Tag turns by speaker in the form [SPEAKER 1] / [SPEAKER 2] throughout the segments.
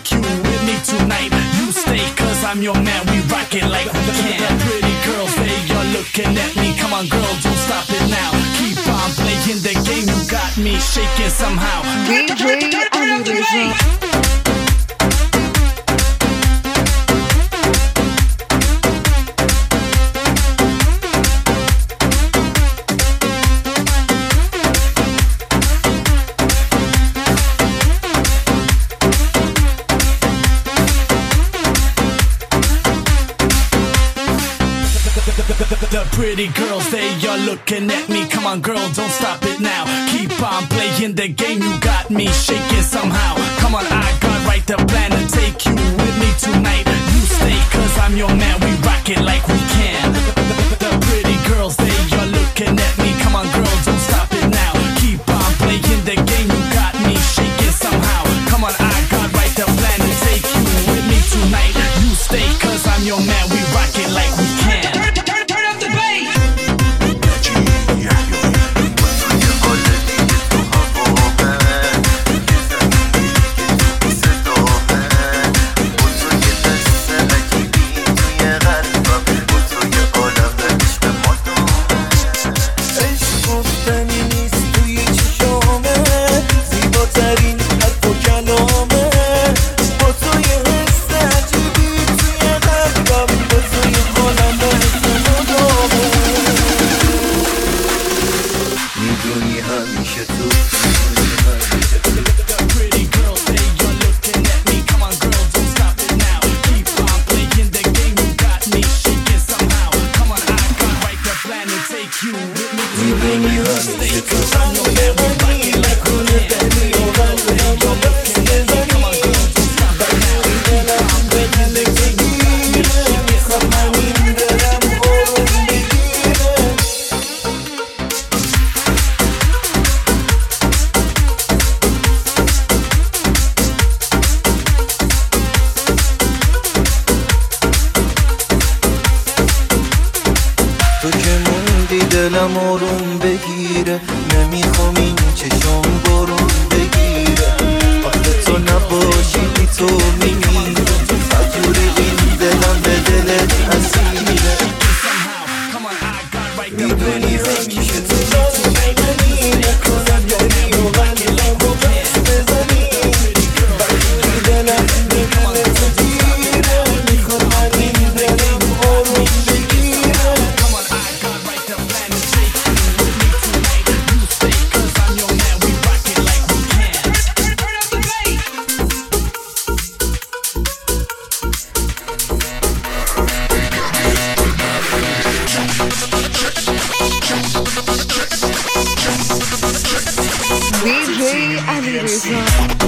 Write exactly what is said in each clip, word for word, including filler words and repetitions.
[SPEAKER 1] take you with me tonight. You stay cause I'm your man, we rock it like we can. Pretty girls, they are looking at me. Come on girl, don't stop it now. Keep on playing the game, you got me shaking somehow.
[SPEAKER 2] D J Alireza.
[SPEAKER 1] The pretty girls, they are looking at me. Come on girl, don't stop it now. Keep on playing the game, you got me shaking somehow. Come on, I got right the plan to take you with me tonight. You stay cause I'm your man, we rock it like we can. The pretty girls, they are looking at me. Come on girl, don't stop it now. Keep on playing the game, you got me shaking somehow. Come on, I got right the plan to take you with me tonight. You stay cause I'm your man, we rock it like we can.
[SPEAKER 3] دلم آروم بگیره نمیخوام این چشم بارون بگیره آخه تو نباشی بی تو میمیره فجوری این دلم به دلت اسیره میدونی همیشه تو نمی نکنم یعنی و قلبم و بس بزنی بگی دلم به دلت دیره میخوام من این دلم آروم بگیره
[SPEAKER 2] D J Alireza.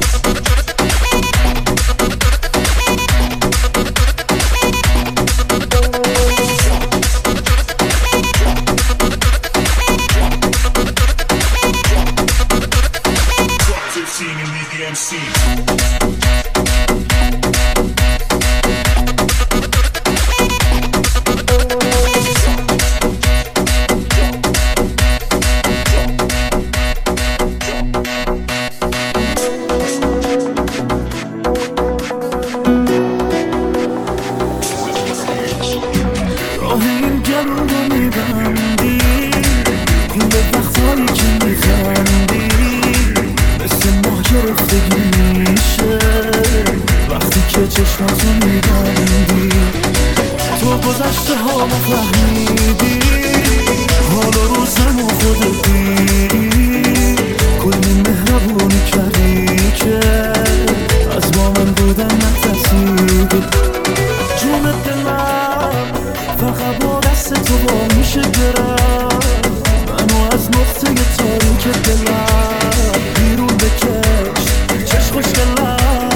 [SPEAKER 3] چشماتو میبندی تو گذشته ها فهمیدی حالا روزمو خودت دیدی کلی مهربونی کردی که از با من بودن نترسیدی جون دلم فقط با دست تو با میشه برم منو از نقطه تاریک دلم بیرون بکش چشم خوش دلم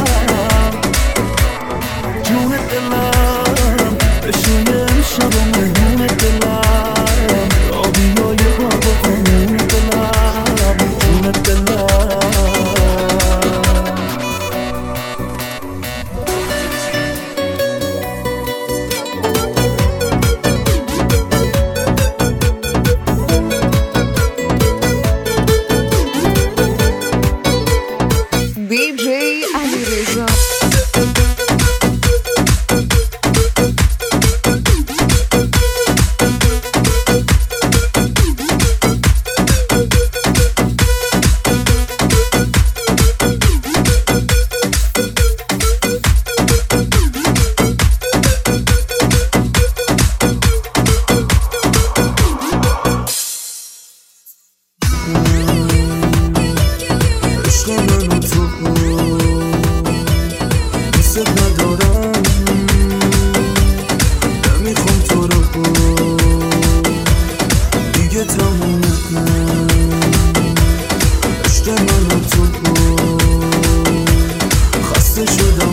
[SPEAKER 3] جون دلم بشویم شب و مهمون دلم آبیای بابا قانون دلم جون دلم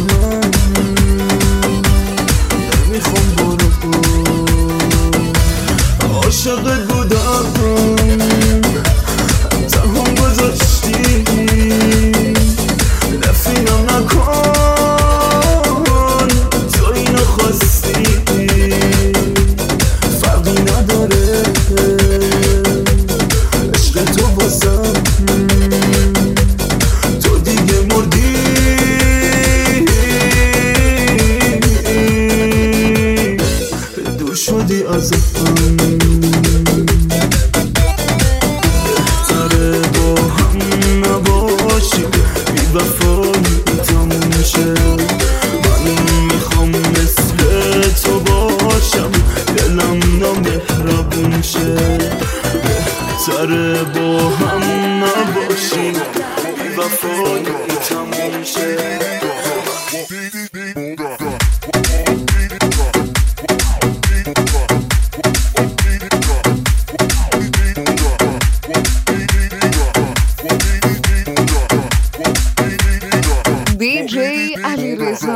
[SPEAKER 3] نمیخوام برو عاشقت بودم تنها گذاشتی نفینم نکن تو اینو خواستی فرقی نداره عشق تو بازم تو دیگه مردی دور شدی ازم بهتره با هم نباشیم بی وفایی تموم شه من میخوام مثل تو باشم دلم نامهربون شه بهتره با هم نباشیم بی وفایی تموم شه
[SPEAKER 2] دی جی علیرضا.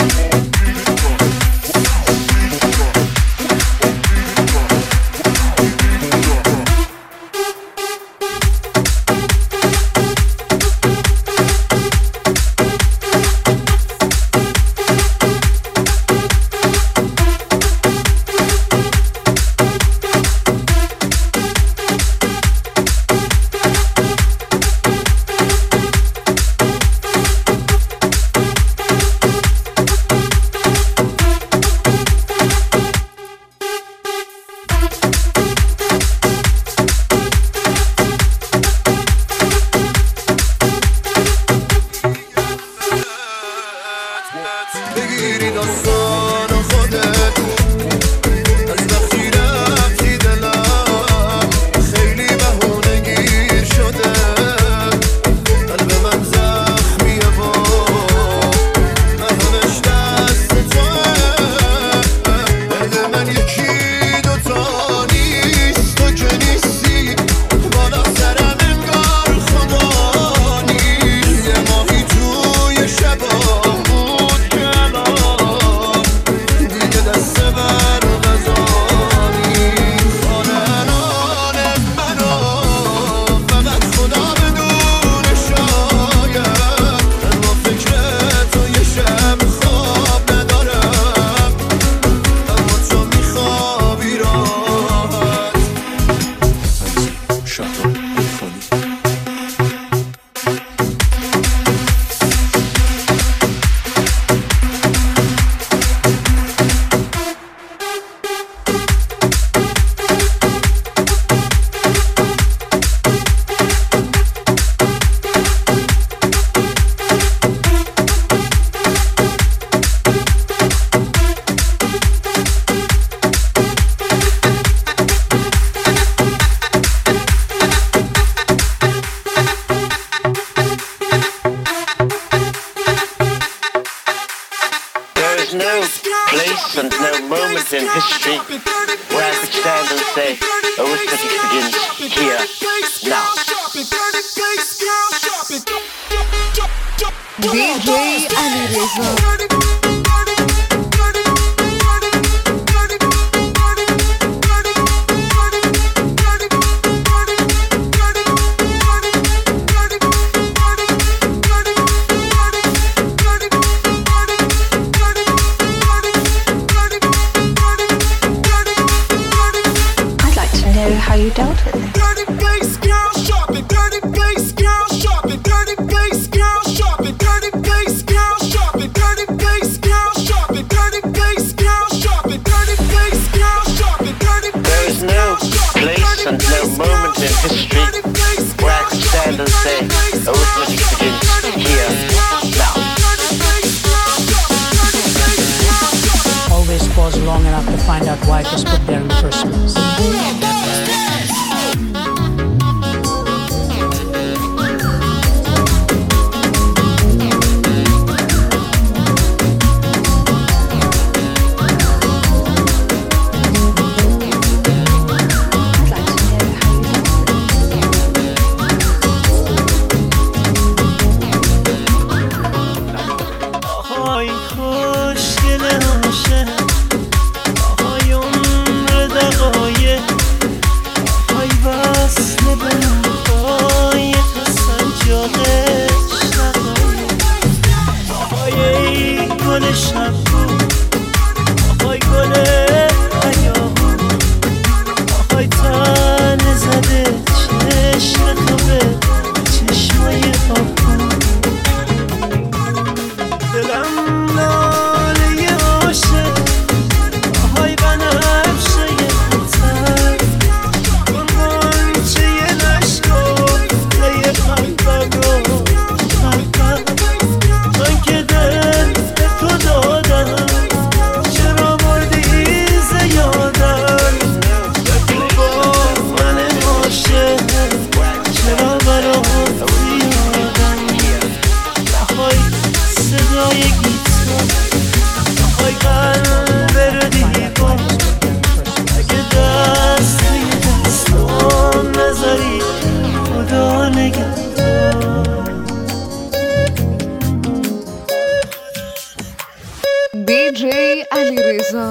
[SPEAKER 3] بگیری داستان خودت از وقتی رفتی دلم خیلی بهونگیر شده قلب من زخمیه و مرهمش دست توه دل من یکی دوتا نیست تو که نیستی بالا سرم انگار خدا نیست یه ماهی توی شبا
[SPEAKER 4] No place and no moment in history where I could stand and say, arithmetic begins here, now.
[SPEAKER 2] دی جی علیرضا.
[SPEAKER 5] How you dealt with it.
[SPEAKER 3] Dirty bass girl, shop it. Dirty bass girl, shop it. Dirty bass girl, shop it. Dirty bass girl, shop it. Dirty bass girl, shop it. Dirty bass girl, shop it. Dirty bass girl, shop it. Dirty
[SPEAKER 4] There is no place and no moment in history where I could stand and say, arithmetic begins here, now.
[SPEAKER 6] Always pause long enough to find out why it was put there in the first place.
[SPEAKER 3] آهای خوشگل عاشق آهای عمر دقایق آهای وصل بلندهای سنجاق شقایق آهای ای گل شبو آهای گل حیاهو آهای تن زده چشم خوبه چشمای آبو دلم ناله عاشق آهای بنفشه خطر کن غنچه نشکفته قلبم رو قلبم من که دل به تو دادم چرا بردی زیادم بگو با من عاشق چرا برات زیادم نهای صدای گیتار نهای قلب رو دیوار اگه دست توی دستان نذاری خدا نگهدار
[SPEAKER 2] دی جی علیرضا.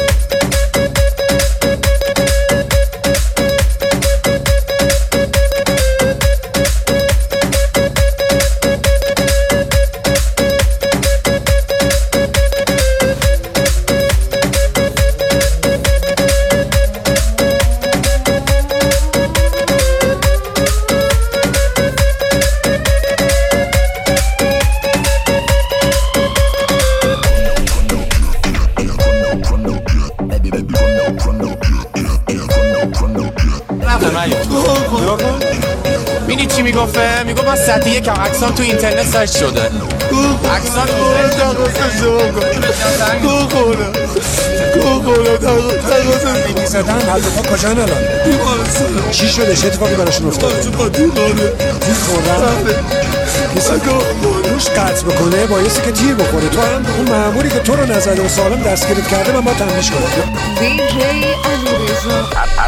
[SPEAKER 7] میدی چی میگفته؟ میگفت من سطح یکم عکسام تو اینترنت سرچ شده عکسام تو
[SPEAKER 8] اینی زدن حضرت کجا الان؟ چی شده؟ چه اتفاقی براشون افتاده؟ تیر خوردن؟ کسی روش قطع بکنه بایستی که تیر بخوره. تو الان اون مأموری که تو رو نزده و سالم دستگیرت کرده من با تنبیش کنم.
[SPEAKER 2] دی جی علیرضا.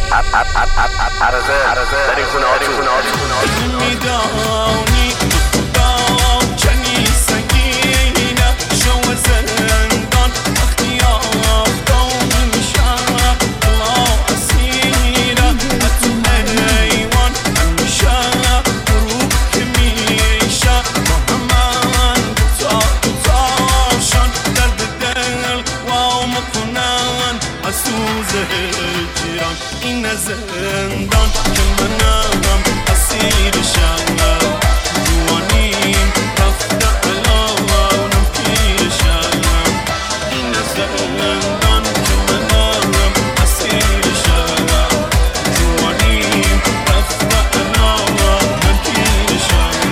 [SPEAKER 3] میدانی با کنی سنگینه شو زندان وقتی آفتاب میشم الله اسیره تو حیوان همیشه غروب که میشه با من تا تاشان درد دل واو مکنن از سوز هجران این زندان که منم اسیر شم جوانیم رفته الانم پیر شم این زندان که منم اسیر شم جوانیم رفته الانم پیر شم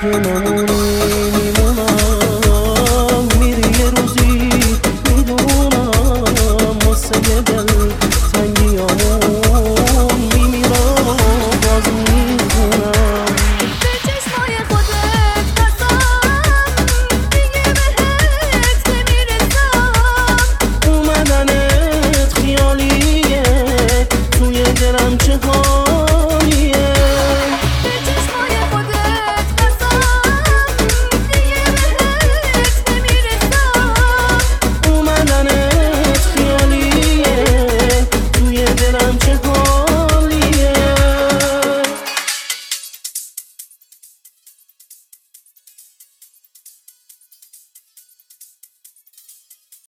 [SPEAKER 3] که نمونه